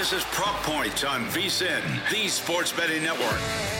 This is Prop Points on VSiN, the Sports Betting Network.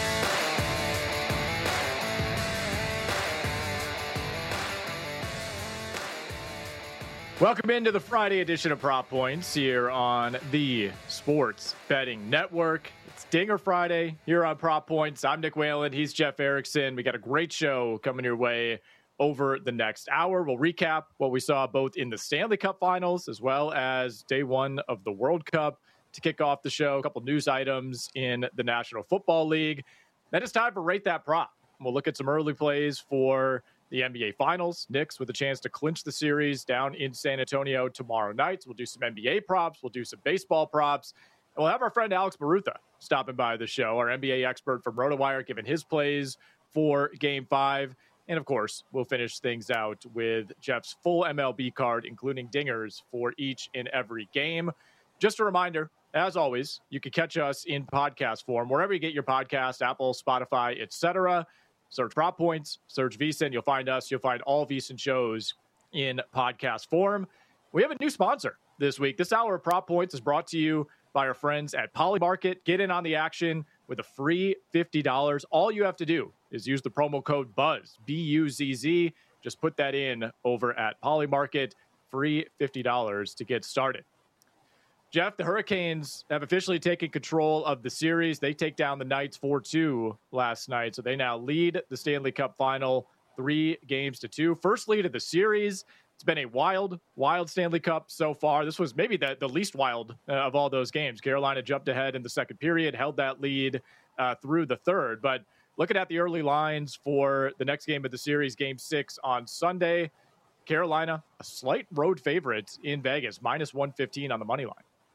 Welcome into the Friday edition of Prop Points here on the Sports Betting Network. It's Dinger Friday here on Prop Points. I'm Nick Whalen. He's Jeff Erickson. We got a great show coming your way over the next hour. We'll recap what we saw both in the Stanley Cup Finals as well as day one of the World Cup to kick off the show. A couple news items in the National Football League. Then it's time for Rate That Prop. We'll look at some early plays for the NBA Finals. Knicks with a chance to clinch the series down in San Antonio tomorrow night. We'll do some NBA props. We'll do some baseball props. And we'll have our friend Alex Barutha stopping by the show, our NBA expert from RotoWire, giving his plays for Game 5. And, of course, we'll finish things out with Jeff's full MLB card, including dingers for each and every game. Just a reminder, as always, you can catch us in podcast form, wherever you get your podcast, Apple, Spotify, etc. Search Prop Points, search VSiN. You'll find us. You'll find all VSiN shows in podcast form. We have a new sponsor this week. This hour of Prop Points is brought to you by our friends at Polymarket. Get in on the action with a free $50. All you have to do is use the promo code BUZZ, B-U-Z-Z. Just put that in over at Polymarket. Free $50 to get started. Jeff, the Hurricanes have officially taken control of the series. They take down the Knights 4-2 last night, so they now lead the Stanley Cup Final 3-2. First lead of the series. It's been a wild Stanley Cup so far. This was maybe the least wild of all those games. Carolina jumped ahead in the second period, held that lead through the third. But looking at the early lines for the next game of the series, Game 6 on Sunday, Carolina, a slight road favorite in Vegas, minus 115 on the money line.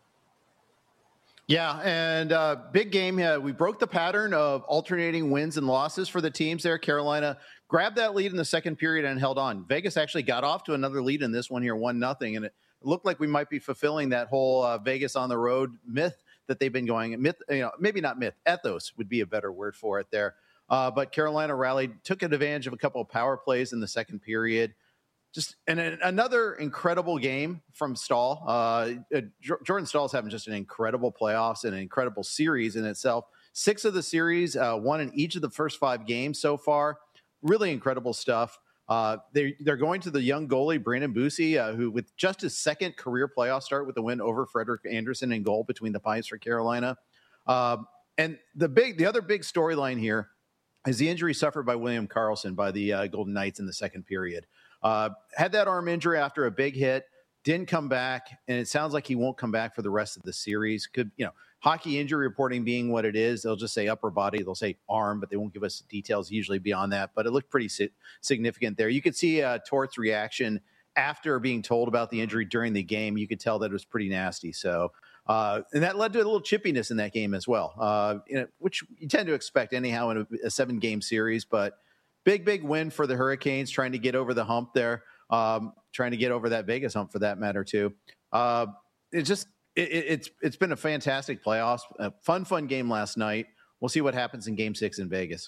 Yeah, and big game. We broke the pattern of alternating wins and losses for the teams there. Carolina grabbed that lead in the second period and held on. Vegas actually got off to another lead in this one here, 1-0, and it looked like we might be fulfilling that whole Vegas on the road myth that they've been going. Myth, maybe not myth, ethos would be a better word for it there. But Carolina rallied, took advantage of a couple of power plays in the second period. And another incredible game from Staal. Jordan Staal's having just an incredible playoffs and an incredible series in itself. 6 of the series, won in each of the first 5 games so far. Really incredible stuff. They're going to the young goalie, Brandon Bussi, who with just his second career playoff start with the win over Frederik Andersen in goal between the Pipes for Carolina. And the other big storyline here is the injury suffered by William Karlsson by the Golden Knights in the second period. Had that arm injury after a big hit, didn't come back, and it sounds like he won't come back for the rest of the series. Hockey injury reporting being what it is, they'll just say upper body, they'll say arm, but they won't give us details usually beyond that. But it looked pretty significant there. You could see Tort's reaction after being told about the injury during the game. You could tell that it was pretty nasty. So, and that led to a little chippiness in that game as well, which you tend to expect anyhow in a 7-game series, but big win for the Hurricanes, trying to get over the hump there, trying to get over that Vegas hump for that matter too. It's been a fantastic playoffs, a fun game last night. We'll see what happens in Game 6 in Vegas.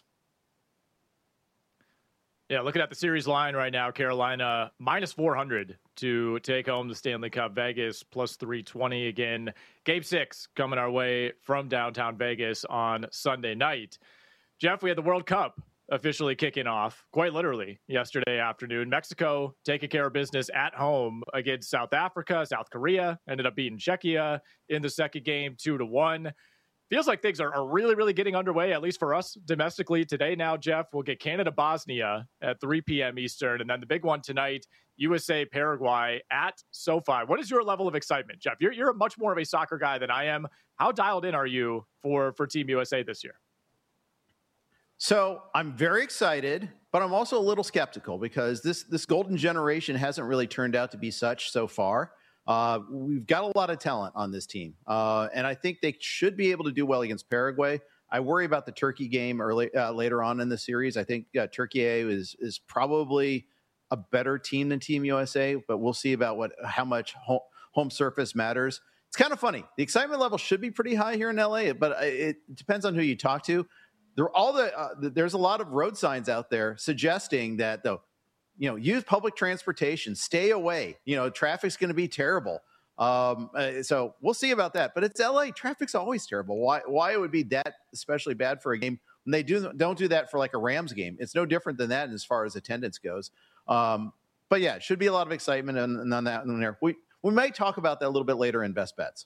Yeah, looking at the series line right now, Carolina minus 400 to take home the Stanley Cup. Vegas plus 320 again. Game 6 coming our way from downtown Vegas on Sunday night. Jeff, we had the World Cup officially kicking off, quite literally, yesterday afternoon. Mexico taking care of business at home against South Africa. South Korea ended up beating Czechia in the second game, 2-1. Feels like things are really getting underway, at least for us domestically today. Now, Jeff, we'll get Canada-Bosnia at 3 p.m. Eastern, and then the big one tonight, USA-Paraguay at SoFi. What is your level of excitement, Jeff? You're much more of a soccer guy than I am. How dialed in are you for Team USA this year? So I'm very excited, but I'm also a little skeptical because this golden generation hasn't really turned out to be such so far. We've got a lot of talent on this team, and I think they should be able to do well against Paraguay. I worry about the Turkey game later on in the series. I think Turkey is probably a better team than Team USA, but we'll see about how much home surface matters. It's kind of funny. The excitement level should be pretty high here in LA, but it depends on who you talk to. There's a lot of road signs out there suggesting that use public transportation, stay away. Traffic's going to be terrible. So we'll see about that. But it's LA. Traffic's always terrible. Why it would be that especially bad for a game when they don't do that for like a Rams game? It's no different than that as far as attendance goes. But yeah, it should be a lot of excitement on that one there. We might talk about that a little bit later in Best Bets.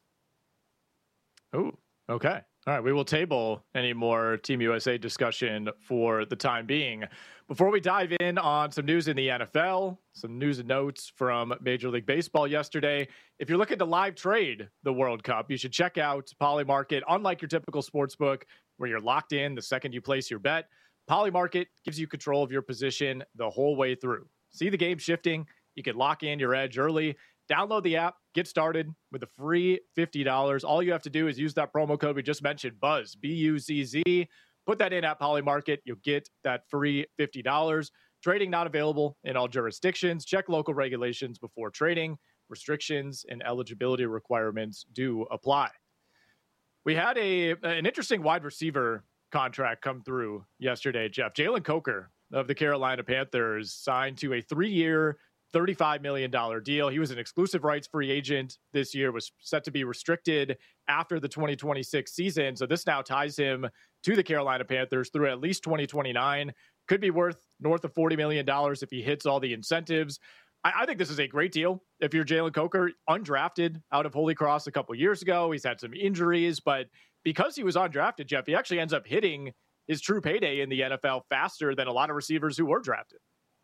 Oh, okay. All right, we will table any more Team USA discussion for the time being. Before we dive in on some news in the NFL, some news and notes from Major League Baseball yesterday. If you're looking to live trade the World Cup, you should check out Polymarket. Unlike your typical sportsbook where you're locked in the second you place your bet, Polymarket gives you control of your position the whole way through. See the game shifting? You can lock in your edge early. Download the app, get started with a free $50. All you have to do is use that promo code we just mentioned, BUZZ, B-U-Z-Z. Put that in at Polymarket. You'll get that free $50. Trading not available in all jurisdictions. Check local regulations before trading. Restrictions and eligibility requirements do apply. We had an interesting wide receiver contract come through yesterday, Jeff. Jalen Coker of the Carolina Panthers signed to a 3-year, $35 million deal. He was an exclusive rights free agent this year, was set to be restricted after the 2026 season. So this now ties him to the Carolina Panthers through at least 2029. Could be worth north of $40 million if he hits all the incentives. I think this is a great deal. If you're Jalen Coker, undrafted out of Holy Cross a couple years ago, he's had some injuries, but because he was undrafted, Jeff, he actually ends up hitting his true payday in the NFL faster than a lot of receivers who were drafted.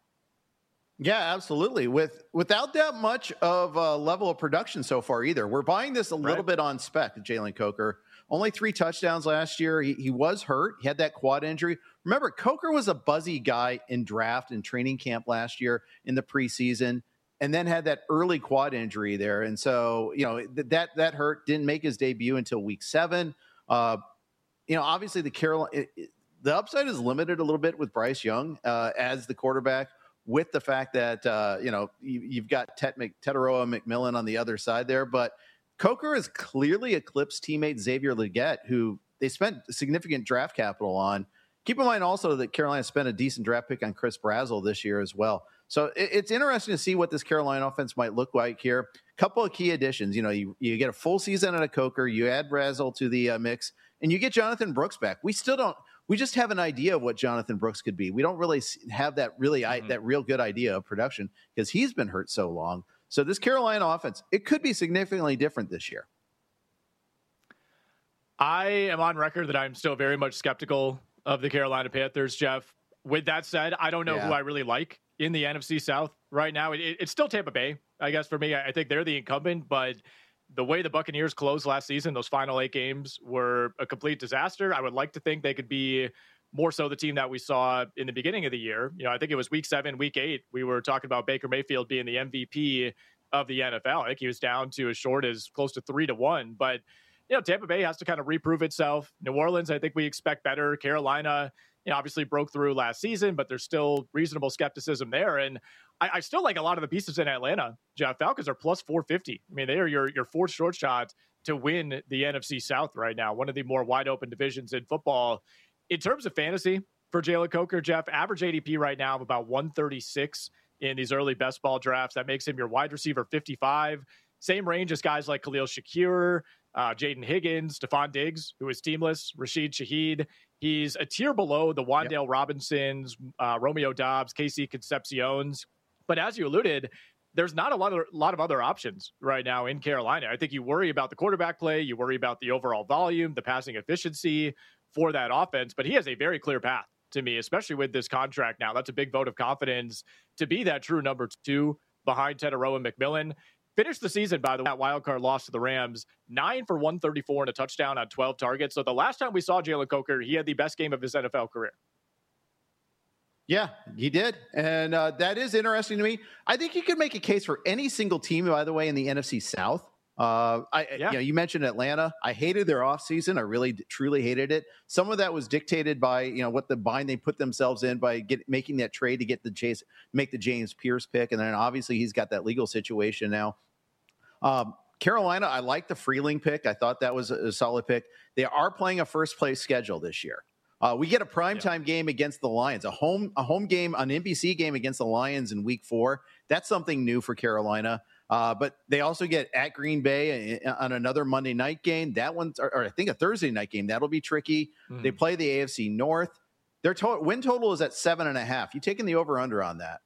Yeah, absolutely. Without that much of a level of production so far either. We're buying this a little bit on spec, Jalen Coker. Only 3 touchdowns last year. He was hurt. He had that quad injury. Remember, Coker was a buzzy guy in draft and training camp last year in the preseason, and then had that early quad injury there. And so, that hurt. Didn't make his debut until week 7. Obviously the upside is limited a little bit with Bryce Young as the quarterback, with the fact that, you've got Tetaroa McMillan on the other side there. But Coker has clearly eclipsed teammate Xavier Legette, who they spent significant draft capital on. Keep in mind also that Carolina spent a decent draft pick on Chris Brazzell this year as well. So it's interesting to see what this Carolina offense might look like here. Couple of key additions. You get a full season out of Coker, you add Brazzell to the mix, and you get Jonathan Brooks back. We just have an idea of what Jonathan Brooks could be. We don't really have that real good idea of production because he's been hurt so long. So this Carolina offense, it could be significantly different this year. I am on record that I'm still very much skeptical of the Carolina Panthers, Jeff. With that said, I don't know who I really like in the NFC South right now. It's still Tampa Bay, I guess, for me. I think they're the incumbent, but the way the Buccaneers closed last season, those final 8 games were a complete disaster. I would like to think they could be more so the team that we saw in the beginning of the year. I think it was week 7, week 8. We were talking about Baker Mayfield being the MVP of the NFL. I think he was down to as short as close to 3-1. But, Tampa Bay has to kind of reprove itself. New Orleans, I think we expect better. Carolina, obviously broke through last season, but there's still reasonable skepticism there. And I still like a lot of the pieces in Atlanta. Jeff, Falcons are plus 450. I mean, they are your fourth short shot to win the NFC South right now, one of the more wide open divisions in football. In terms of fantasy for Jalen Coker, Jeff, average ADP right now of about 136 in these early best ball drafts. That makes him your wide receiver 55. Same range as guys like Khalil Shakir, Jaden Higgins, Stephon Diggs, who is teamless, Rashid Shaheed. He's a tier below the Wan'Dale Robinsons, Romeo Doubs, KC Concepcion's. But as you alluded, there's not a lot of other options right now in Carolina. I think you worry about the quarterback play. You worry about the overall volume, the passing efficiency for that offense. But he has a very clear path to me, especially with this contract now. That's a big vote of confidence to be that true number 2 behind Tetaroa McMillan. Finished the season, by the way, that wildcard loss to the Rams, 9 for 134 and a touchdown on 12 targets. So the last time we saw Jalen Coker, he had the best game of his NFL career. Yeah, he did. And that is interesting to me. I think you could make a case for any single team, by the way, in the NFC South. You mentioned Atlanta. I hated their offseason. I really, truly hated it. Some of that was dictated by, what the bind they put themselves in by making that trade to make the James Pierce pick. And then obviously he's got that legal situation now. Carolina, I like the Freeling pick. I thought that was a solid pick. They are playing a first place schedule this year. We get a primetime game against the Lions, a home game, an NBC game against the Lions in week 4. That's something new for Carolina. But they also get at Green Bay on another Monday night game. That one's, or I think a Thursday night game. That'll be tricky. They play the AFC North. Their win total is at 7.5. You taking the over/under on that?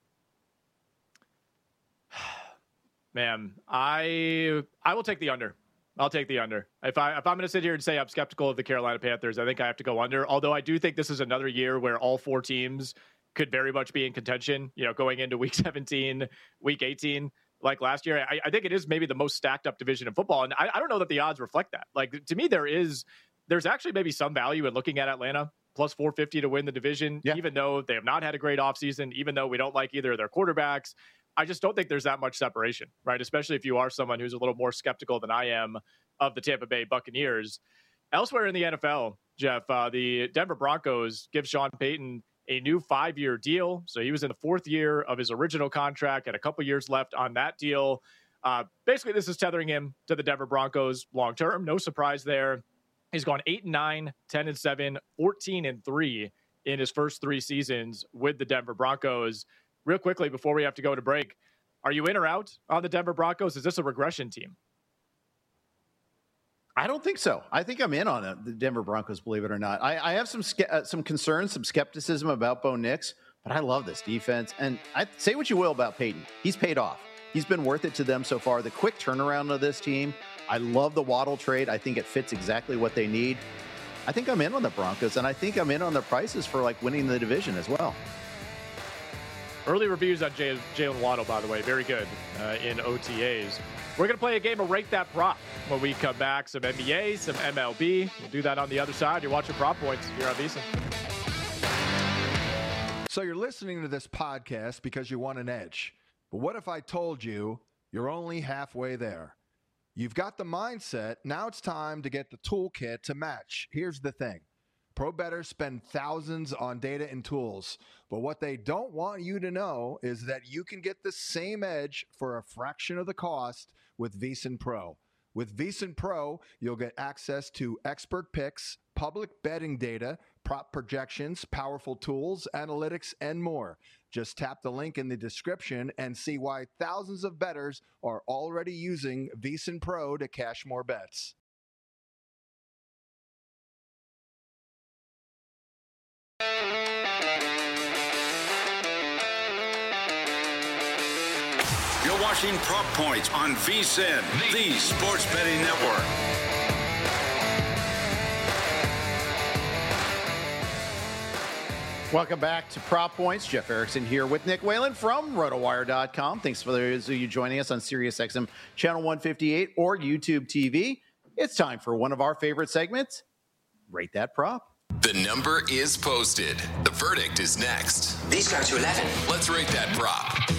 Man, I will take the under. I'll take the under. If I'm going to sit here and say I'm skeptical of the Carolina Panthers, I think I have to go under. Although I do think this is another year where all four teams could very much be in contention, going into week 17, week 18, like last year. I think it is maybe the most stacked up division in football. And I don't know that the odds reflect that. Like, to me, there's actually maybe some value in looking at Atlanta plus 450 to win the division, even though they have not had a great offseason, even though we don't like either of their quarterbacks. I just don't think there's that much separation, right? Especially if you are someone who's a little more skeptical than I am of the Tampa Bay Buccaneers. Elsewhere in the NFL, Jeff, the Denver Broncos give Sean Payton a new 5-year deal. So he was in the 4th year of his original contract, had a couple years left on that deal. Basically, this is tethering him to the Denver Broncos long-term. No surprise there. He's gone 8-9, 10-7, 14-3 in his first 3 seasons with the Denver Broncos. Real quickly, before we have to go to break, are you in or out on the Denver Broncos? Is this a regression team? I don't think so. I think I'm in on it, the Denver Broncos, believe it or not. I have some concerns, some skepticism about Bo Nix, but I love this defense. And I say what you will about Peyton. He's paid off. He's been worth it to them so far. The quick turnaround of this team. I love the Waddle trade. I think it fits exactly what they need. I think I'm in on the Broncos, and I think I'm in on the prices for winning the division as well. Early reviews on Jalen Waddle, by the way, very good in OTAs. We're going to play a game of Rate That Prop when we come back. Some NBA, some MLB. We'll do that on the other side. You're watching Prop Points here on VSiN. So you're listening to this podcast because you want an edge. But what if I told you you're only halfway there? You've got the mindset. Now it's time to get the toolkit to match. Here's the thing. Pro bettors spend thousands on data and tools, but what they don't want you to know is that you can get the same edge for a fraction of the cost with VSiN Pro. With VSiN Pro, you'll get access to expert picks, public betting data, prop projections, powerful tools, analytics, and more. Just tap the link in the description and see why thousands of bettors are already using VSiN Pro to cash more bets. You're watching Prop Points on VSiN, the Sports Betting Network. Welcome back to Prop Points. Jeff Erickson here with Nick Whalen from RotoWire.com. Thanks for those of you joining us on SiriusXM Channel 158 or YouTube TV. It's time for one of our favorite segments, Rate That Prop. The number is posted. The verdict is next. These go to 11. Let's rate that prop.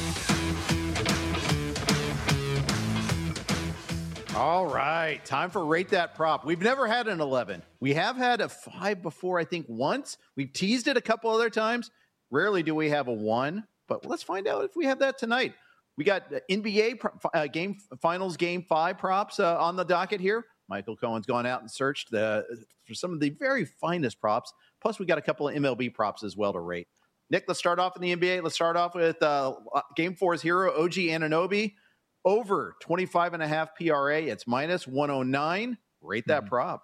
All right, time for Rate That Prop. We've never had an 11. We have had a 5 before, I think, once. We've teased it a couple other times. Rarely do we have a 1, but let's find out if we have that tonight. We got NBA Finals Game 5 props on the docket here. Michael Cohen's gone out and searched for some of the very finest props. Plus, we got a couple of MLB props as well to rate. Nick, let's start off in the NBA. Let's start off with Game 4's hero, OG Anunoby. Over 25.5 PRA. It's minus 109. Rate that prop.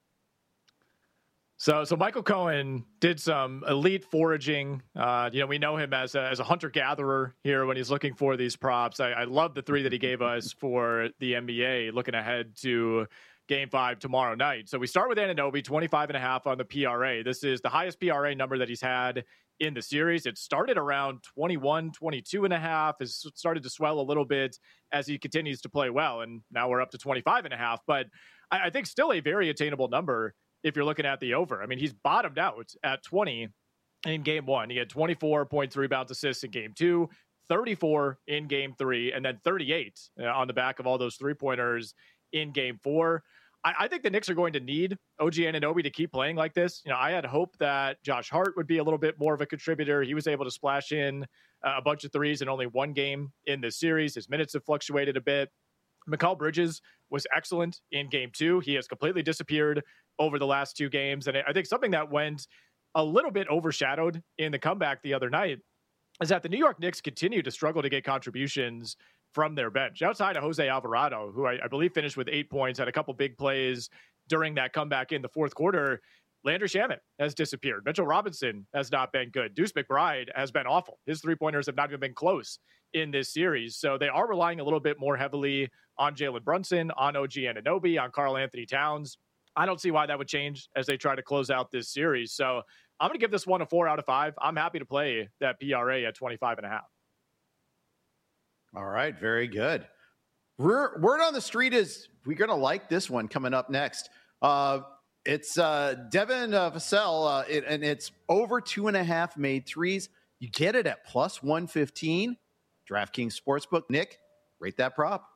So Michael Cohen did some elite foraging. We know him as a hunter-gatherer here when he's looking for these props. I love the 3 that he gave us for the NBA, looking ahead to Game 5 tomorrow night. So we start with Anunoby, 25.5 on the PRA. This is the highest PRA number that he's had in the series. It started around 21, 22.5, has started to swell a little bit as he continues to play well. And now we're up to 25.5, but I think still a very attainable number if you're looking at the over. I mean, he's bottomed out at 20 in Game 1. He had 24 points, rebounds, assists in Game 2, 34 in Game 3, and then 38 on the back of all those three-pointers in Game 4. I think the Knicks are going to need OG Anunoby to keep playing like this. I had hoped that Josh Hart would be a little bit more of a contributor. He was able to splash in a bunch of threes in only one game in this series. His minutes have fluctuated a bit. Mikal Bridges was excellent in Game 2. He has completely disappeared over the last 2 games. And I think something that went a little bit overshadowed in the comeback the other night is that the New York Knicks continue to struggle to get contributions from their bench. Outside of Jose Alvarado, who I believe finished with 8 points, had a couple big plays during that comeback in the fourth quarter, Landry Shamet has disappeared. Mitchell Robinson has not been good. Deuce McBride has been awful. His three-pointers have not even been close in this series. So they are relying a little bit more heavily on Jalen Brunson, on OG Anunoby, on Karl Anthony Towns. I don't see why that would change as they try to close out this series. So I'm going to give this one a 4 out of 5. I'm happy to play that PRA at 25.5. All right, very good. Word on the street is we're going to like this one coming up next. It's Devin Vassell, and it's over 2.5 made threes. You get it at plus 115. DraftKings Sportsbook. Nick, rate that prop.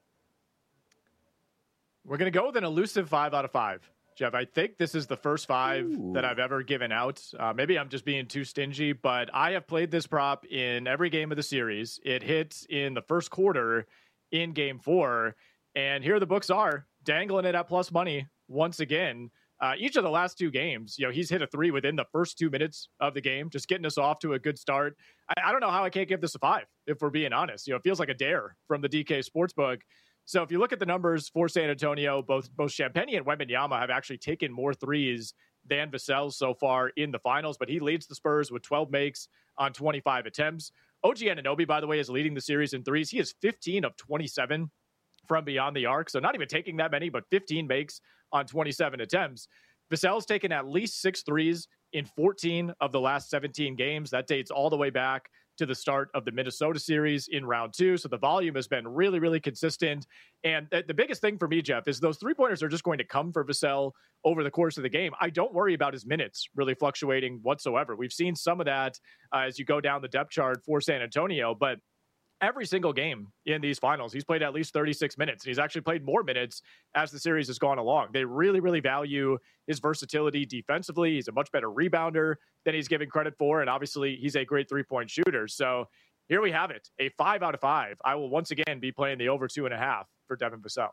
We're going to go with an elusive 5 out of 5. Jeff, I think this is the first 5 that I've ever given out. Maybe I'm just being too stingy, but I have played this prop in every game of the series. It hit in the first quarter in game 4, and here the books are dangling it at plus money once again. Each of the last 2 games, he's hit a 3 within the first 2 minutes of the game, just getting us off to a good start. I don't know how I can't give this a 5, if we're being honest. It feels like a dare from the DK Sportsbook. So if you look at the numbers for San Antonio, both Champagnie and Wembanyama have actually taken more threes than Vassell so far in the finals, but he leads the Spurs with 12 makes on 25 attempts. OG Anunoby, by the way, is leading the series in threes. He is 15 of 27 from beyond the arc, so not even taking that many, but 15 makes on 27 attempts. Vassell's taken at least 6 threes in 14 of the last 17 games. That dates all the way back to the start of the Minnesota series in round 2. So the volume has been really, really consistent. And the biggest thing for me, Jeff, is those 3-pointers are just going to come for Vassell over the course of the game. I don't worry about his minutes really fluctuating whatsoever. We've seen some of that as you go down the depth chart for San Antonio, but every single game in these finals, he's played at least 36 minutes, and he's actually played more minutes as the series has gone along. They really, really value his versatility defensively. He's a much better rebounder than he's given credit for, and obviously he's a great three-point shooter. So here we have it, a 5 out of 5. I will once again be playing the over 2.5 for Devin Vassell.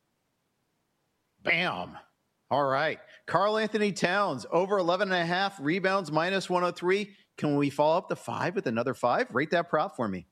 Bam. All right. Karl Anthony Towns, over 11.5 rebounds, minus 103. Can we follow up the 5 with another 5? Rate that prop for me.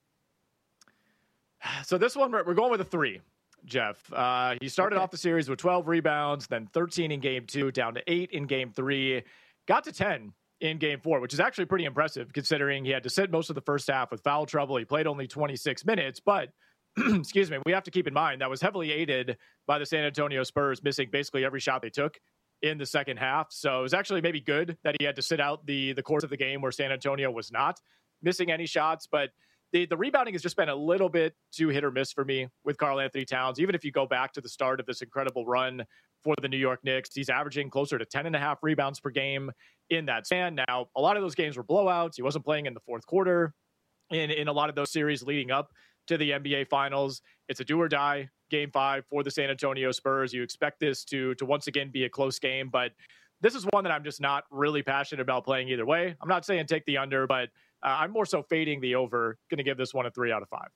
So this one, we're going with a 3, Jeff. He started off the series with 12 rebounds, then 13 in game 2, down to 8 in game 3, got to 10 in game 4, which is actually pretty impressive considering he had to sit most of the first half with foul trouble. He played only 26 minutes, but excuse me, we have to keep in mind that was heavily aided by the San Antonio Spurs missing basically every shot they took in the second half. So it was actually maybe good that he had to sit out the course of the game where San Antonio was not missing any shots, but the rebounding has just been a little bit too hit or miss for me with Karl Anthony Towns. Even if you go back to the start of this incredible run for the New York Knicks, he's averaging closer to 10.5 rebounds per game in that span. Now, a lot of those games were blowouts. He wasn't playing in the fourth quarter in a lot of those series leading up to the NBA Finals. It's a do or die game 5 for the San Antonio Spurs. You expect this to once again be a close game, but this is one that I'm just not really passionate about playing either way. I'm not saying take the under, but I'm more so fading the over. Going to give this one a 3 out of 5.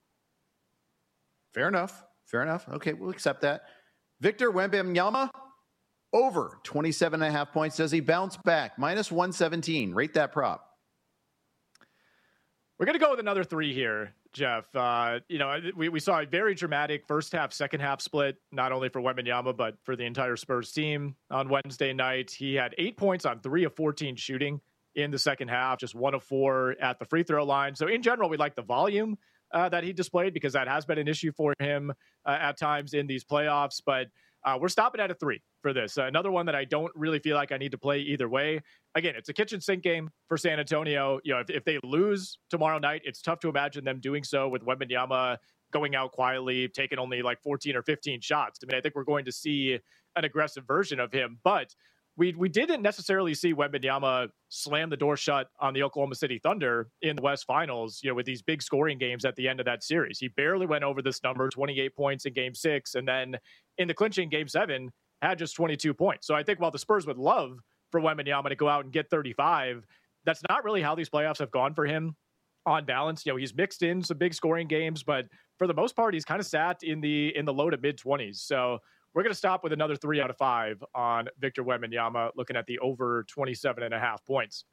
Fair enough. Okay, we'll accept that. Victor Wembanyama, over 27.5 points. Does he bounce back? Minus 117. Rate that prop. We're going to go with another 3 here, Jeff. We saw a very dramatic first half, second half split, not only for Wembanyama, but for the entire Spurs team on Wednesday night. He had 8 points on 3 of 14 shooting in the second half, just 1 of 4 at the free throw line. So in general, we like the volume that he displayed because that has been an issue for him at times in these playoffs. But we're stopping at a 3 for this. Another one that I don't really feel like I need to play either way. Again, it's a kitchen sink game for San Antonio. If they lose tomorrow night, it's tough to imagine them doing so with Wembanyama going out quietly, taking only like 14 or 15 shots. I mean, I think we're going to see an aggressive version of him, but we didn't necessarily see Wembanyama slam the door shut on the Oklahoma City Thunder in the West Finals, with these big scoring games at the end of that series. He barely went over this number, 28 points in game 6. And then in the clinching game 7, had just 22 points. So I think while the Spurs would love for Wembanyama to go out and get 35, that's not really how these playoffs have gone for him on balance. He's mixed in some big scoring games, but for the most part, he's kind of sat in the low to mid 20s. So we're going to stop with another 3 out of 5 on Victor Wembanyama, looking at the over 27.5 points.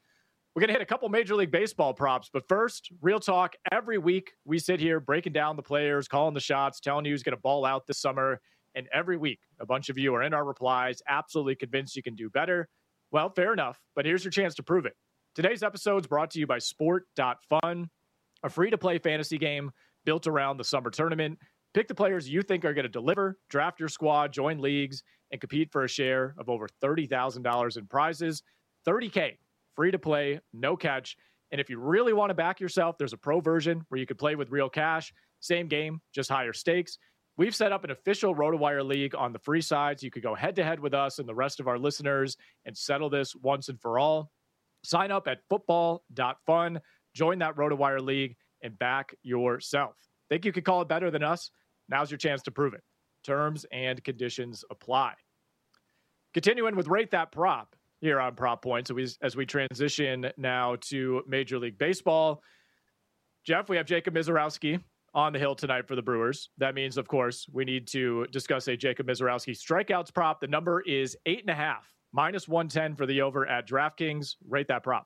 We're going to hit a couple Major League Baseball props, but first, real talk. Every week, we sit here breaking down the players, calling the shots, telling you who's going to ball out this summer. And every week, a bunch of you are in our replies, absolutely convinced you can do better. Well, fair enough, but here's your chance to prove it. Today's episode is brought to you by Sport.fun, a free-to-play fantasy game built around the summer tournament. Pick the players you think are going to deliver, draft your squad, join leagues, and compete for a share of over $30,000 in prizes. $30K, free to play, no catch. And if you really want to back yourself, there's a pro version where you could play with real cash. Same game, just higher stakes. We've set up an official RotoWire league on the free side, so you could go head-to-head with us and the rest of our listeners and settle this once and for all. Sign up at football.fun, join that RotoWire league, and back yourself. Think you could call it better than us? Now's your chance to prove it. Terms and conditions apply. Continuing with Rate That Prop here on Prop Points, as we transition now to Major League Baseball. Jeff, we have Jacob Misiorowski on the hill tonight for the Brewers. That means, of course, we need to discuss a Jacob Misiorowski strikeouts prop. The number is 8.5, minus 110 for the over at DraftKings. Rate that prop.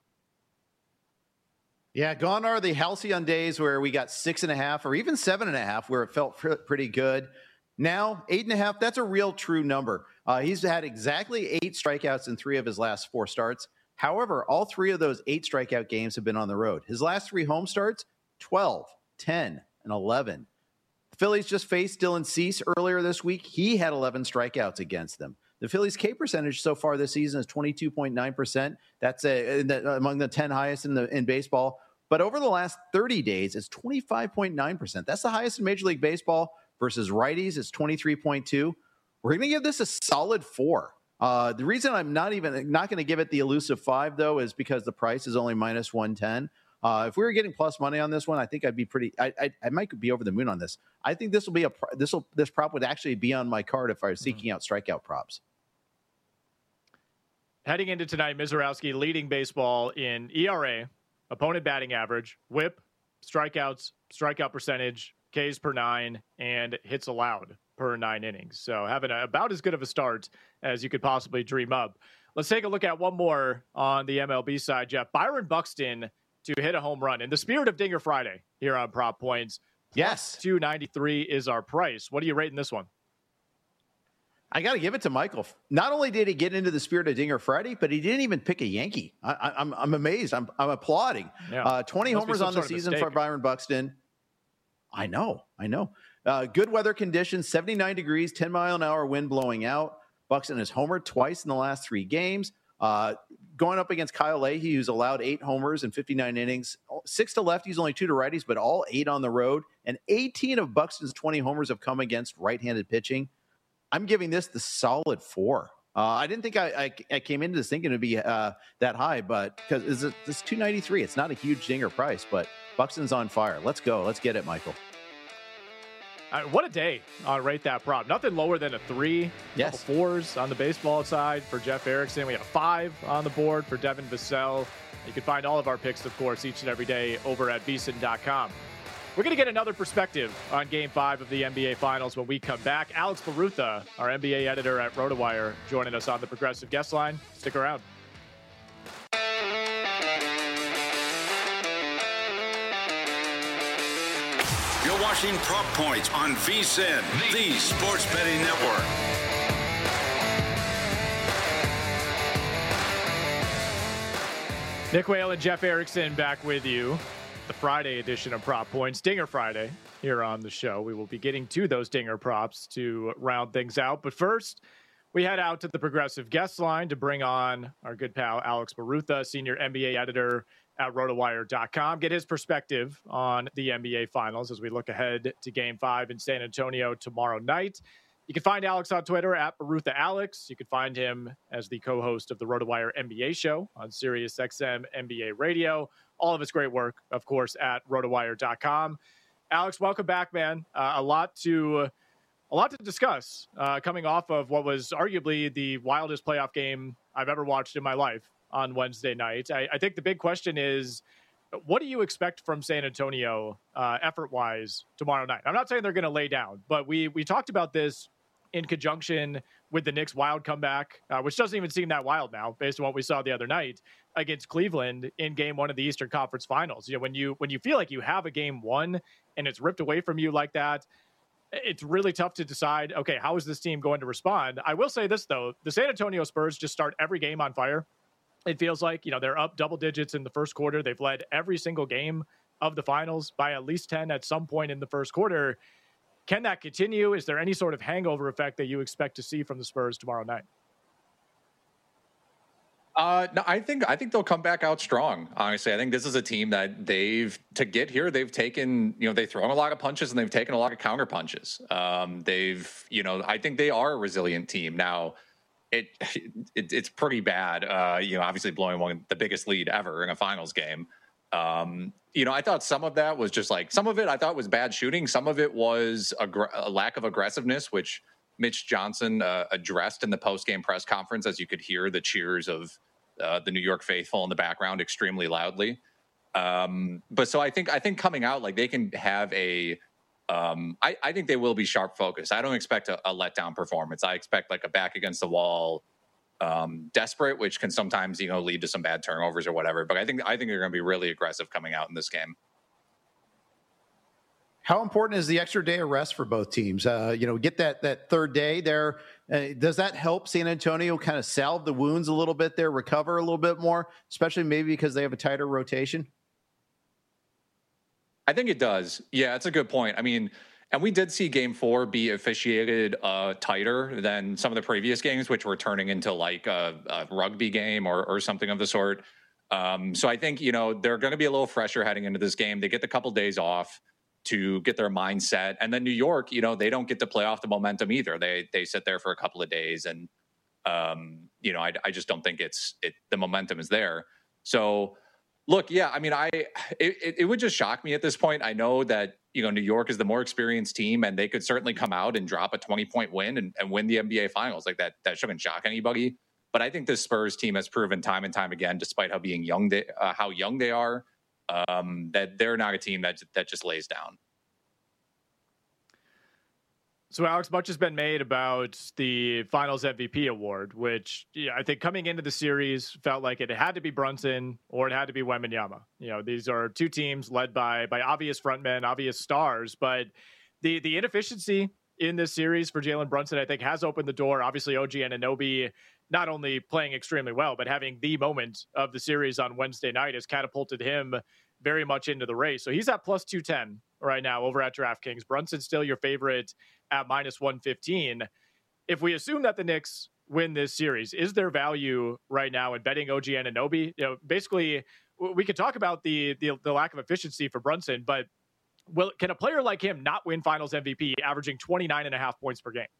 Yeah, gone are the halcyon days where we got 6.5 or even 7.5 where it felt pretty good. Now, 8.5, that's a real true number. He's had exactly 8 strikeouts in 3 of his last 4 starts. However, all 3 of those 8 strikeout games have been on the road. His last 3 home starts, 12, 10, and 11. The Phillies just faced Dylan Cease earlier this week. He had 11 strikeouts against them. The Phillies' K percentage so far this season is 22.9%. That's among the 10 highest in baseball. But over the last 30 days, it's 25.9%. That's the highest in Major League Baseball. Versus righties, it's 23.2. We're going to give this a solid 4. The reason I'm not going to give it the elusive 5, though, is because the price is only minus 110. If we were getting plus money on this one, I think I'd be I might be over the moon on this. I think this prop would actually be on my card if I was seeking out strikeout props. Heading into tonight, Misiorowski leading baseball in ERA, opponent batting average, whip, strikeouts, strikeout percentage, Ks per 9, and hits allowed per 9 innings. So having about as good of a start as you could possibly dream up. Let's take a look at one more on the MLB side, Jeff. Byron Buxton to hit a home run. In the spirit of Dinger Friday here on Prop Points, yes, 293 is our price. What are you rating this one? I got to give it to Michael. Not only did he get into the spirit of Dinger Friday, but he didn't even pick a Yankee. I'm amazed. I'm applauding. Yeah. 20 homers on the season for Byron Buxton. I know. Good weather conditions, 79 degrees, 10-mile-an-hour wind blowing out. Buxton has homered twice in the last 3 games. Going up against Kyle Leahy, who's allowed 8 homers in 59 innings. 6 to lefties, only 2 to righties, but all 8 on the road. And 18 of Buxton's 20 homers have come against right-handed pitching. I'm giving this the solid 4. I didn't think I came into this thinking it'd be that high, but because it's 293. It's not a huge dinger price, but Buxton's on fire. Let's go. Let's get it, Michael. What a day on Rate That Prop. Nothing lower than a 3. Yes. Couple 4s on the baseball side for Jeff Erickson. We had a 5 on the board for Devin Vassell. You can find all of our picks, of course, each and every day over at VSiN.com. We're going to get another perspective on Game 5 of the NBA Finals when we come back. Alex Barutha, our NBA editor at RotoWire, joining us on the Progressive Guest Line. Stick around. You're watching Prop Points on VSiN, the Sports Betting Network. Nick Whale and Jeff Erickson back with you. The Friday edition of Prop Points, Dinger Friday, here on the show. We will be getting to those Dinger props to round things out. But first, we head out to the Progressive Guest Line to bring on our good pal Alex Barutha, senior NBA editor at RotoWire.com, get his perspective on the NBA Finals as we look ahead to Game 5 in San Antonio tomorrow night. You can find Alex on Twitter at BaruthaAlex. You can find him as the co-host of the RotoWire NBA show on SiriusXM NBA Radio. All of his great work, of course, at RotoWire.com. Alex, welcome back, man. A lot to discuss coming off of what was arguably the wildest playoff game I've ever watched in my life on Wednesday night. I think the big question is, what do you expect from San Antonio effort-wise tomorrow night? I'm not saying they're going to lay down, but we talked about this in conjunction with the Knicks' wild comeback, which doesn't even seem that wild now based on what we saw the other night. against Cleveland in game one of the Eastern Conference Finals. When you feel like you have a game won and it's ripped away from you like that, it's really tough to decide, okay, how is this team going to respond? I will say this, though. The San Antonio Spurs just start every game on fire. It feels like, they're up double digits in the first quarter. They've led every single game of the finals by at least 10 at some point in the first quarter. Can that continue? Is there any sort of hangover effect that you expect to see from the Spurs tomorrow night? No, I think they'll come back out strong. Honestly, I think this is a team that they've taken, they've thrown a lot of punches and they've taken a lot of counter punches. I think they are a resilient team. Now, it's pretty bad. Obviously blowing the biggest lead ever in a finals game. I thought some of that was just some of it I thought was bad shooting. Some of it was a lack of aggressiveness, which Mitch Johnson addressed in the post-game press conference, as you could hear the cheers of the New York faithful in the background extremely loudly. But so I think coming out, they can have I think they will be sharp focused. I don't expect a letdown performance. I expect a back against the wall, desperate, which can sometimes, lead to some bad turnovers or whatever. But I think they're going to be really aggressive coming out in this game. How important is the extra day of rest for both teams? Get that third day there. Does that help San Antonio kind of salve the wounds a little bit there, recover a little bit more, especially maybe because they have a tighter rotation? I think it does. Yeah, that's a good point. I mean, and we did see game 4 be officiated tighter than some of the previous games, which were turning into a rugby game or something of the sort. So I think, they're going to be a little fresher heading into this game. They get the couple days off to get their mindset. And then New York, they don't get to play off the momentum either. They sit there for a couple of days and, I just don't think the momentum is there. So look, yeah, I mean, it would just shock me at this point. I know that, New York is the more experienced team and they could certainly come out and drop a 20-point win and win the NBA finals. That shouldn't shock anybody. But I think this Spurs team has proven time and time again, despite how young they are, that they're not a team that just lays down. So, Alex, much has been made about the Finals MVP award, which I think coming into the series felt like it had to be Brunson or it had to be Wembanyama. These are two teams led by obvious frontmen, obvious stars, but the inefficiency in this series for Jalen Brunson, I think, has opened the door. Obviously, OG Anunoby not only playing extremely well, but having the moment of the series on Wednesday night has catapulted him very much into the race. So he's at plus 210 right now over at DraftKings. Brunson's still your favorite at minus 115. If we assume that the Knicks win this series, is there value right now in betting OG Anunoby? Basically, we could talk about the lack of efficiency for Brunson, but can a player like him not win Finals MVP averaging 29.5 points per game?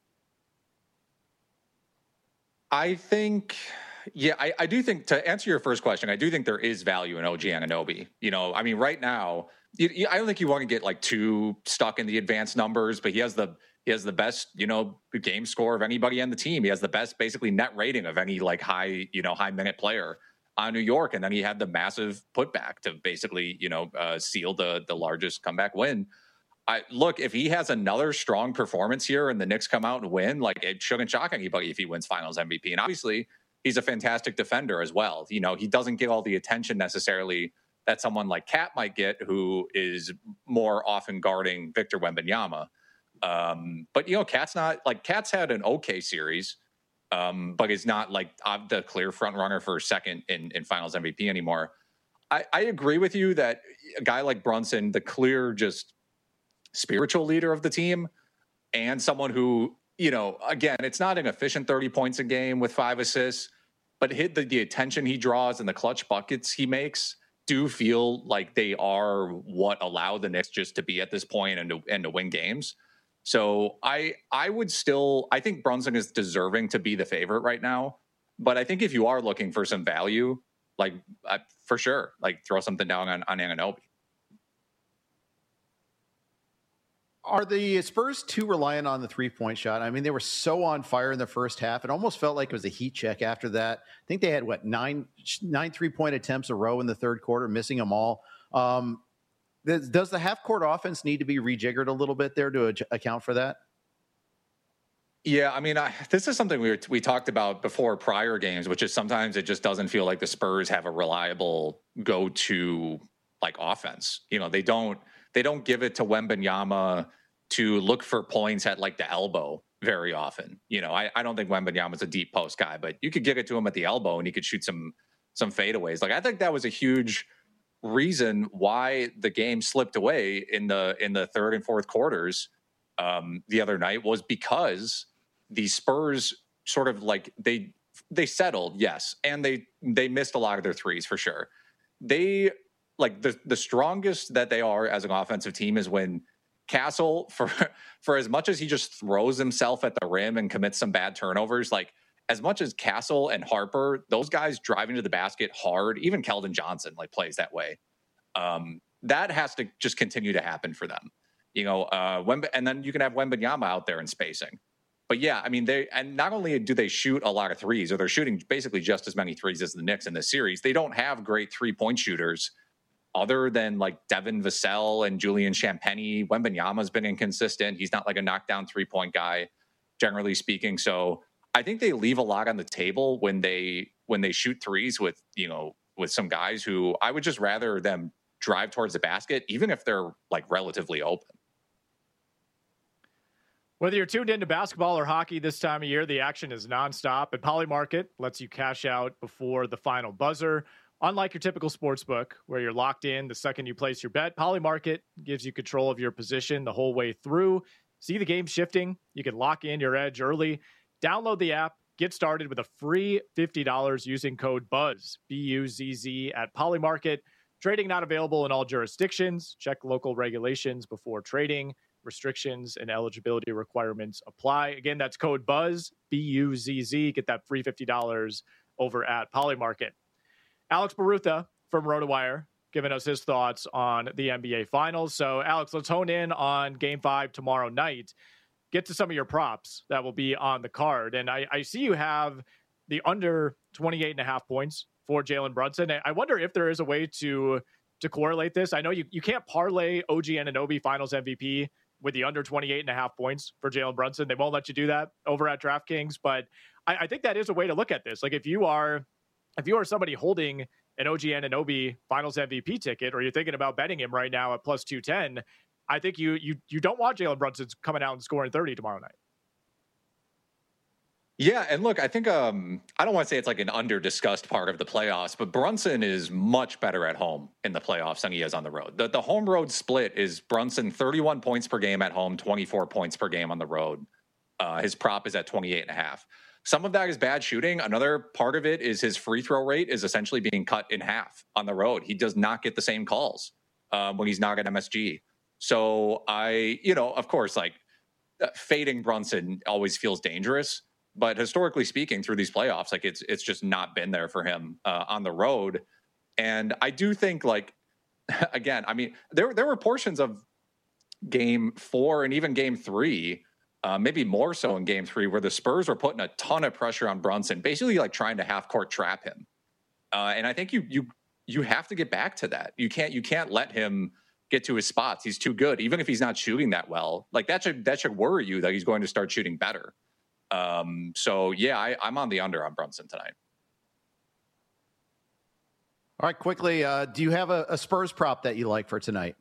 I think, yeah, I do think, to answer your first question, I do think there is value in OG Anunoby. I mean, right now, I don't think you want to get too stuck in the advanced numbers, but he has the best, game score of anybody on the team. He has the best, basically, net rating of any high minute player on New York. And then he had the massive putback to basically, seal the largest comeback win. Look, if he has another strong performance here and the Knicks come out and win, it shouldn't shock anybody if he wins Finals MVP. And obviously, he's a fantastic defender as well. He doesn't get all the attention necessarily that someone like Cat might get, who is more often guarding Victor Wembanyama. But Cat's had an okay series, but is not the clear front runner for second in Finals MVP anymore. I agree with you that a guy like Brunson, the clear just spiritual leader of the team, and someone who, again, it's not an efficient 30 points a game with 5 assists, but the attention he draws and the clutch buckets he makes do feel like they are what allow the Knicks just to be at this point and to win games. So I think Brunson is deserving to be the favorite right now. But I think if you are looking for some value, for sure, throw something down on Anunoby. Are the Spurs too reliant on the 3-point shot? I mean, they were so on fire in the first half. It almost felt like it was a heat check after that. I think they had, 9 3-point attempts a row in the third quarter, missing them all. Does the half-court offense need to be rejiggered a little bit there to account for that? Yeah, I mean, this is something we talked about before prior games, which is sometimes it just doesn't feel like the Spurs have a reliable go-to like offense. You know, they don't give it to Wembanyama to look for points at like the elbow very often. You know, I don't think Wembanyama's a deep post guy, but you could give it to him at the elbow and he could shoot some fadeaways. Like I think that was a huge reason why the game slipped away in the third and fourth quarters the other night, was because the Spurs sort of like they settled, yes, and they missed a lot of their threes for sure. They like the strongest that they are as an offensive team is when Castle, for as much as he just throws himself at the rim and commits some bad turnovers, like as much as Castle and Harper, those guys driving to the basket hard, even Keldon Johnson like plays that way. That has to just continue to happen for them. You know, and then you can have Wembanyama out there in spacing. But yeah, I mean, and not only do they shoot a lot of threes, or they're shooting basically just as many threes as the Knicks in this series, they don't have great 3-point shooters other than like Devin Vassell and Julian Champagnie. Wembanyama's been inconsistent. He's not like a knockdown 3-point guy, generally speaking. So I think they leave a lot on the table when they shoot threes with some guys who I would just rather them drive towards the basket, even if they're like relatively open. Whether you're tuned into basketball or hockey this time of year, the action is nonstop. At Polymarket, lets you cash out before the final buzzer. Unlike your typical sportsbook, where you're locked in the second you place your bet, Polymarket gives you control of your position the whole way through. See the game shifting? You can lock in your edge early. Download the app. Get started with a free $50 using code BUZZ, B-U-Z-Z, at Polymarket. Trading not available in all jurisdictions. Check local regulations before trading. Restrictions and eligibility requirements apply. Again, that's code BUZZ, B-U-Z-Z. Get that free $50 over at Polymarket. Alex Barutha from RotoWire giving us his thoughts on the NBA Finals. So, Alex, let's hone in on Game 5 tomorrow night. Get to some of your props that will be on the card. And I see you have the under 28.5 points for Jalen Brunson. I wonder if there is a way to correlate this. I know you can't parlay OG Anunoby Finals MVP with the under 28.5 points for Jalen Brunson. They won't let you do that over at DraftKings, but I think that is a way to look at this. Like if you are somebody holding an OG Anunoby Finals MVP ticket, or you're thinking about betting him right now at plus 210, I think you don't want Jalen Brunson coming out and scoring 30 tomorrow night. Yeah, and look, I think I don't want to say it's like an under-discussed part of the playoffs, but Brunson is much better at home in the playoffs than he is on the road. The home-road split is Brunson 31 points per game at home, 24 points per game on the road. His prop is at 28.5. Some of that is bad shooting. Another part of it is his free throw rate is essentially being cut in half on the road. He does not get the same calls when he's not at MSG. So of course, like fading Brunson always feels dangerous. But historically speaking, through these playoffs, like it's just not been there for him on the road. And I do think, like, again, I mean, there were portions of Game 4 and even Game 3, maybe more so in Game 3, where the Spurs were putting a ton of pressure on Brunson, basically like trying to half court trap him. And I think you have to get back to that. You can't let him get to his spots. He's too good, even if he's not shooting that well. Like that should worry you that he's going to start shooting better. So yeah, I'm on the under on Brunson tonight. All right, quickly, do you have a Spurs prop that you like for tonight?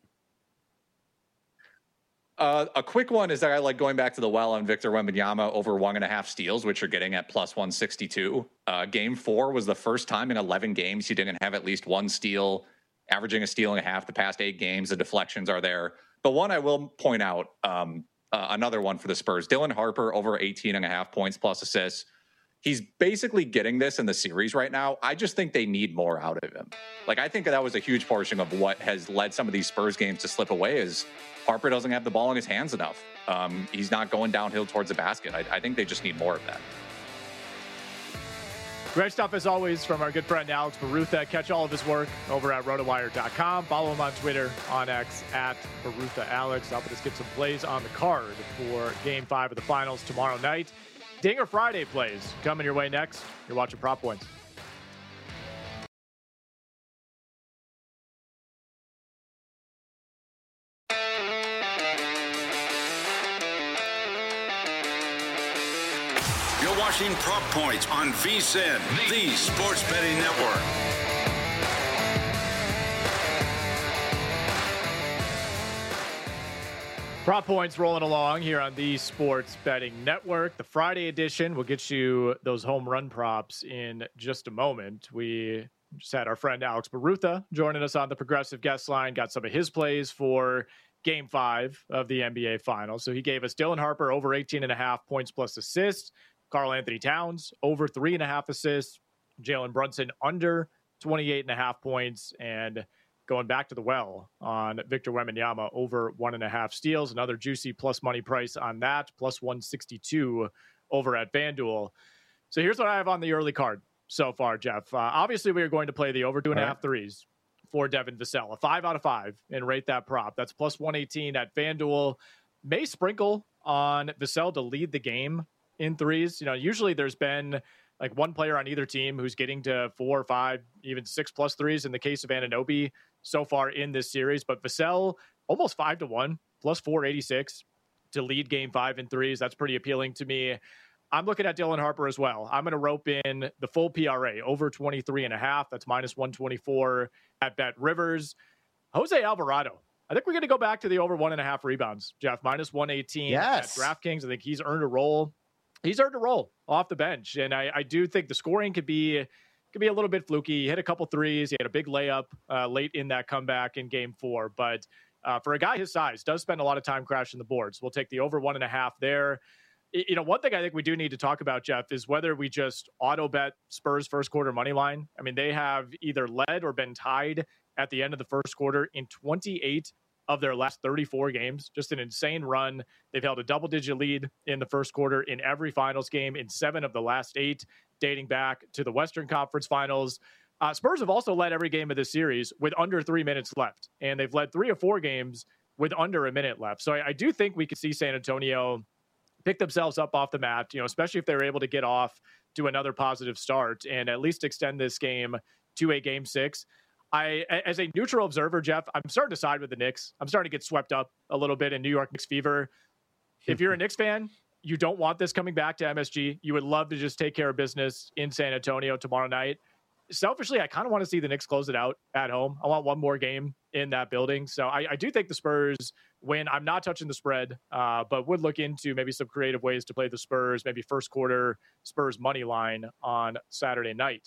A quick one is that I like going back to the well on Victor Wembanyama over 1.5 steals, which are getting at plus 162. Game 4 was the first time in 11 games he didn't have at least one steal, averaging a steal and a half the past 8 games. The deflections are there. But one I will point out, another one for the Spurs, Dylan Harper over 18.5 points plus assists. He's basically getting this in the series right now. I just think they need more out of him. Like, I think that was a huge portion of what has led some of these Spurs games to slip away is Harper doesn't have the ball in his hands enough. He's not going downhill towards the basket. I think they just need more of that. Great stuff, as always, from our good friend Alex Barutha. Catch all of his work over at rotowire.com. Follow him on Twitter, on X, at BaruthaAlex. Helping us get some plays on the card for Game 5 of the Finals tomorrow night. Dinger Friday plays coming your way next. You're watching Prop Points. watching Prop Points on VSiN, the Sports Betting Network. Prop Points rolling along here on the Sports Betting Network. The Friday edition will get you those home run props in just a moment. We just had our friend Alex Barutha joining us on the Progressive Guest Line, got some of his plays for Game 5 of the NBA Finals. So he gave us Dylan Harper over 18.5 points plus assists, Karl Anthony Towns over 3.5 assists, Jalen Brunson under 28.5 points, and going back to the well on Victor Wembanyama over 1.5 steals. Another juicy plus money price on that, plus 162 over at FanDuel. So here's what I have on the early card so far, Jeff. Obviously, we are going to play the over 2.5 threes for Devin Vassell. A 5 out of 5 and rate that prop. That's plus 118 at FanDuel. May sprinkle on Vassell to lead the game in threes. You know, usually there's been like one player on either team who's getting to 4 or 5, even 6+ threes in the case of Anunoby so far in this series. But Vassell, almost 5-1, plus 486 to lead Game 5 in threes. That's pretty appealing to me. I'm looking at Dylan Harper as well. I'm going to rope in the full PRA, over 23.5. That's minus 124 at Bet Rivers. Jose Alvarado. I think we're going to go back to the over 1.5 rebounds, Jeff. Minus 118 Yes. at DraftKings. I think he's earned a role. He's earned a role off the bench. And I do think the scoring could be a little bit fluky. He hit a couple threes. He had a big layup late in that comeback in Game 4. But for a guy his size, does spend a lot of time crashing the boards. We'll take the over 1.5 there. You know, one thing I think we do need to talk about, Jeff, is whether we just auto bet Spurs first quarter money line. I mean, they have either led or been tied at the end of the first quarter in 28 of their last 34 games. Just an insane run. They've held a double-digit lead in the first quarter in every finals game in 7 of the last 8, dating back to the Western Conference Finals. Spurs have also led every game of this series with under 3 minutes left, and they've led 3 or 4 games with under a minute left. So I do think we could see San Antonio pick themselves up off the mat, you know, especially if they're able to get off to another positive start and at least extend this game to a Game 6. As a neutral observer, Jeff, I'm starting to side with the Knicks. I'm starting to get swept up a little bit in New York Knicks fever. If you're a Knicks fan, you don't want this coming back to MSG. You would love to just take care of business in San Antonio tomorrow night. Selfishly, I kind of want to see the Knicks close it out at home. I want one more game in that building. So I do think the Spurs win. I'm not touching the spread, but would look into maybe some creative ways to play the Spurs, maybe first quarter Spurs money line on Saturday night.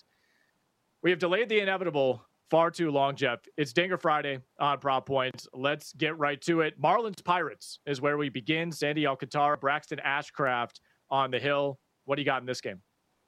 We have delayed the inevitable far too long, Jeff. It's Dinger Friday on Prop Points. Let's get right to it. Marlins Pirates is where we begin. Sandy Alcantara, Braxton Ashcraft on the hill. What do you got in this game?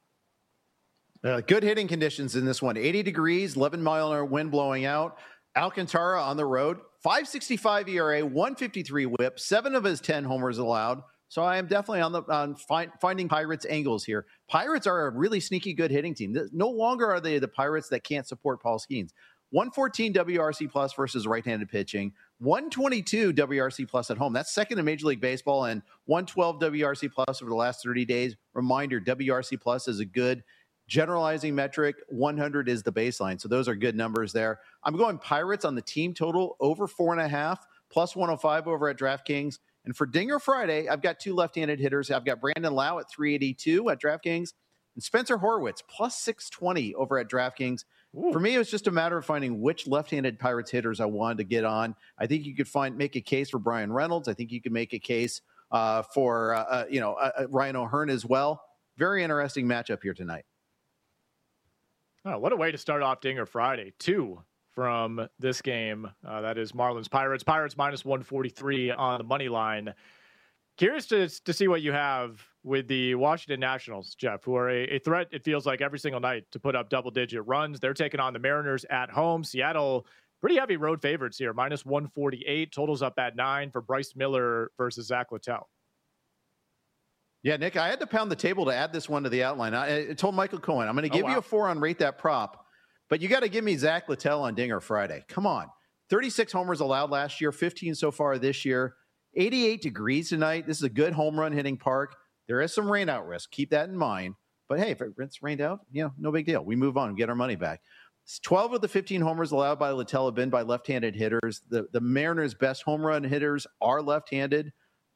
Good hitting conditions in this one. 80 degrees, 11-mile-an-hour wind blowing out. Alcantara on the road, 5.65 ERA, 153 WHIP, 7 of his 10 homers allowed. So I am definitely on finding Pirates angles here. Pirates are a really sneaky good hitting team. No longer are they the Pirates that can't support Paul Skeens. 114 WRC plus versus right-handed pitching, 122 WRC plus at home. That's second in Major League Baseball, and 112 WRC plus over the last 30 days. Reminder, WRC plus is a good generalizing metric. 100 is the baseline. So those are good numbers there. I'm going Pirates on the team total over 4.5, plus 105 over at DraftKings. And for Dinger Friday, I've got 2 left-handed hitters. I've got Brandon Lau at 382 at DraftKings and Spencer Horwitz plus 620 over at DraftKings. Ooh. For me, it was just a matter of finding which left-handed Pirates hitters I wanted to get on. I think you could make a case for Brian Reynolds. I think you could make a case for Ryan O'Hearn as well. Very interesting matchup here tonight. Oh, what a way to start off Dinger Friday. 2 from this game. That is Marlins Pirates. Pirates minus 143 on the money line. Curious to see what you have with the Washington Nationals, Jeff, who are a threat, it feels like, every single night to put up double-digit runs. They're taking on the Mariners at home. Seattle, pretty heavy road favorites here, minus 148. Totals up at 9 for Bryce Miller versus Zach Littell. Yeah, Nick, I had to pound the table to add this one to the outline. I told Michael Cohen, I'm going to give you a 4 on Rate That Prop, but you got to give me Zach Littell on Dinger Friday. Come on. 36 homers allowed last year, 15 so far this year. 88 degrees tonight. This is a good home run hitting park. There is some rain out risk. Keep that in mind. But hey, if it's rained out, no big deal. We move on and get our money back. 12 of the 15 homers allowed by Littell have been by left-handed hitters. The Mariners' best home run hitters are left-handed.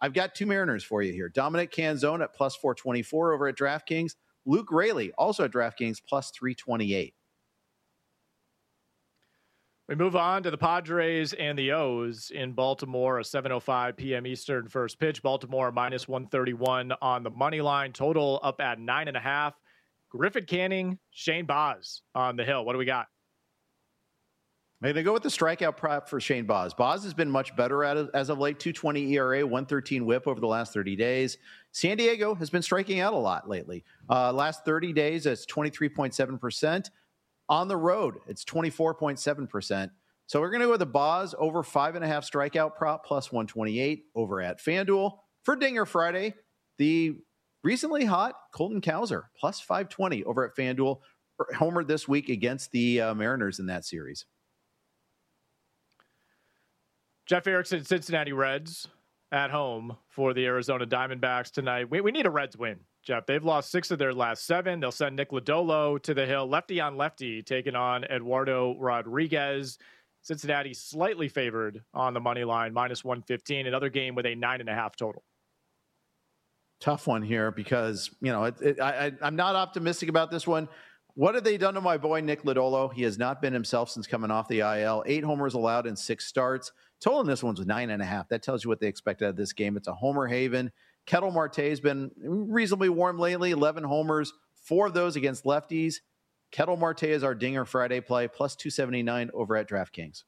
I've got two Mariners for you here. Dominic Canzone at plus 424 over at DraftKings. Luke Raley, also at DraftKings, plus 328. We move on to the Padres and the O's in Baltimore, a 7:05 p.m. Eastern first pitch. Baltimore minus 131 on the money line. Total up at 9.5. Griffin Canning, Shane Baz on the hill. What do we got? I'm going to go with the strikeout prop for Shane Baz. Baz has been much better at it as of late. 2.20 ERA, 1.13 WHIP over the last 30 days. San Diego has been striking out a lot lately. Last 30 days, it's 23.7%. On the road, it's 24.7%. So we're going to go with the Baz over 5.5 strikeout prop plus 128 over at FanDuel. For Dinger Friday, the recently hot Colton Cowser plus 520 over at FanDuel. Homered this week against the Mariners in that series. Jeff Erickson, Cincinnati Reds at home for the Arizona Diamondbacks tonight. We need a Reds win, Jeff. They've lost 6 of their last 7. They'll send Nick Lodolo to the hill. Lefty on lefty, taking on Eduardo Rodriguez. Cincinnati slightly favored on the money line, minus 115. Another game with a 9.5 total. Tough one here because, I'm not optimistic about this one. What have they done to my boy Nick Lodolo? He has not been himself since coming off the IL. 8 homers allowed in 6 starts. Total in this one's 9.5. That tells you what they expect out of this game. It's a homer haven. Ketel Marte has been reasonably warm lately. 11 homers, 4 of those against lefties. Ketel Marte is our Dinger Friday play, plus 279 over at DraftKings.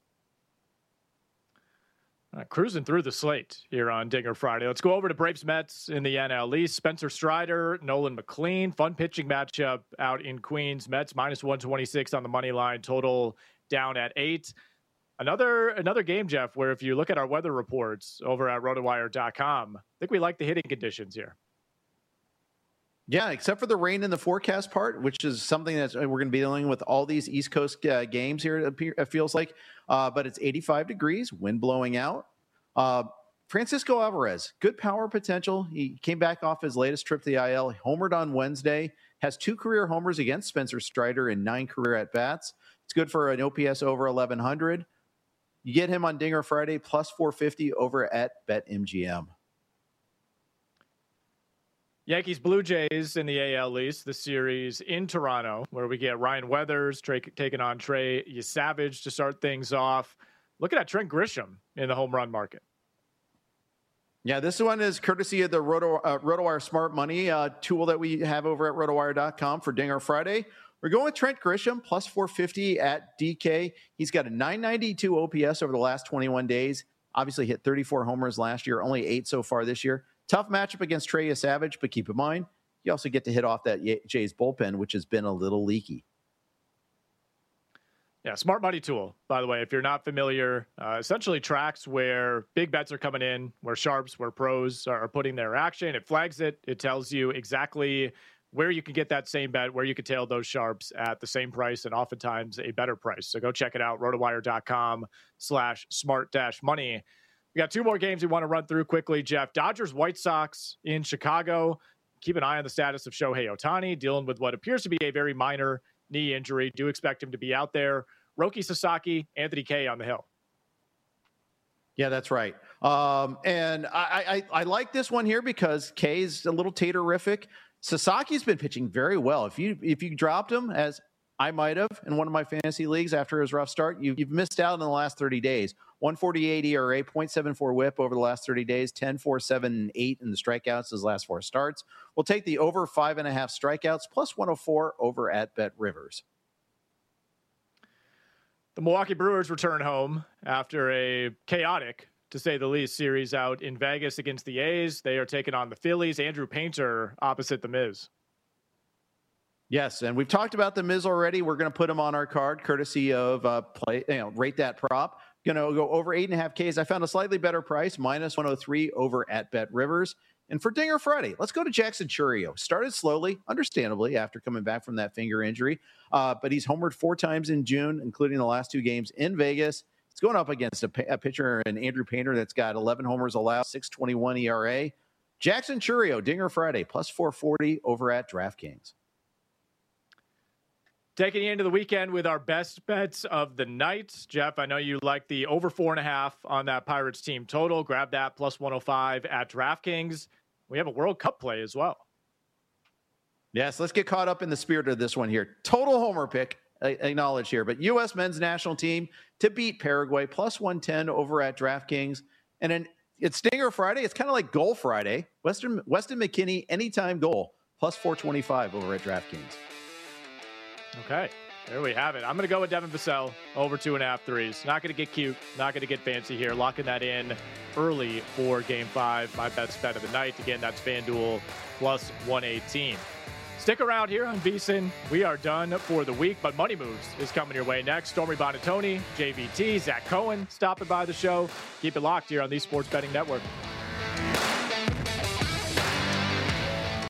Cruising through the slate here on Dinger Friday. Let's go over to Braves Mets in the NL East. Spencer Strider, Nolan McLean. Fun pitching matchup out in Queens. Mets minus 126 on the money line. Total down at 8. Another game, Jeff, where if you look at our weather reports over at rotowire.com, I think we like the hitting conditions here. Yeah, except for the rain in the forecast part, which is something that we're going to be dealing with all these East Coast games here, it feels like. But it's 85 degrees, wind blowing out. Francisco Alvarez, good power potential. He came back off his latest trip to the IL, homered on Wednesday, has 2 career homers against Spencer Strider and 9 career at-bats. It's good for an OPS over 1,100. You get him on Dinger Friday, plus 450 over at BetMGM. Yankees Blue Jays in the AL East, the series in Toronto, where we get Ryan Weathers taking on Trey Yesavage to start things off. Looking at Trent Grisham in the home run market. Yeah, this one is courtesy of the RotoWire Smart Money tool that we have over at rotowire.com for Dinger Friday. We're going with Trent Grisham, plus 450 at DK. He's got a 992 OPS over the last 21 days. Obviously hit 34 homers last year, only 8 so far this year. Tough matchup against Trey Yesavage, but keep in mind, you also get to hit off that Jays bullpen, which has been a little leaky. Yeah, smart money tool, by the way, if you're not familiar, essentially tracks where big bets are coming in, where sharps, where pros are putting their action. It flags it. It tells you exactly where you can get that same bet, where you can tail those sharps at the same price and oftentimes a better price. So go check it out, rotowire.com/smart-money. We got 2 more games we want to run through quickly, Jeff. Dodgers, White Sox in Chicago. Keep an eye on the status of Shohei Ohtani, dealing with what appears to be a very minor knee injury. Do expect him to be out there. Roki Sasaki, Anthony Kay on the hill. Yeah, that's right. And I like this one here because Kay's a little taterific. Sasaki's been pitching very well. If you dropped him, as I might have in one of my fantasy leagues after his rough start, you've missed out in the last 30 days. 148 ERA, 0.74 whip over the last 30 days, 10-4, 7, 8 in the strikeouts his last 4 starts. We'll take the over 5.5 strikeouts plus 104 over at Bet Rivers. The Milwaukee Brewers return home after a chaotic, to say the least, series out in Vegas against the A's. They are taking on the Phillies. Andrew Painter opposite the Miz. Yes, and we've talked about the Miz already. We're going to put him on our card, courtesy of Rate That Prop. Going to go over 8.5 Ks. I found a slightly better price, minus 103 over at Bet Rivers. And for Dinger Friday, let's go to Jackson Chourio. Started slowly, understandably, after coming back from that finger injury. But he's homered 4 times in June, including the last 2 games in Vegas. It's going up against a pitcher in Andrew Painter that's got 11 homers allowed, 6.21 ERA. Jackson Chourio, Dinger Friday, plus 440 over at DraftKings. Taking you into the weekend with our best bets of the night. Jeff, I know you like the over 4.5 on that Pirates team total. Grab that plus 105 at DraftKings. We have a World Cup play as well. Yes, let's get caught up in the spirit of this one here. Total homer pick, acknowledge here, but U.S. men's national team to beat Paraguay, plus 110 over at DraftKings. And then it's Stinger Friday. It's kind of like Goal Friday. Weston McKennie, anytime goal, plus 425 over at DraftKings. Okay, there we have it. I'm going to go with Devin Vassell over 2.5 threes. Not going to get cute, not going to get fancy here. Locking that in early for Game 5. My best bet of the night. Again, that's FanDuel plus 118. Stick around here on VSiN. We are done for the week, but Money Moves is coming your way next. Stormy Bonatoni, JVT, Zach Cohen stopping by the show. Keep it locked here on the Sports Betting Network.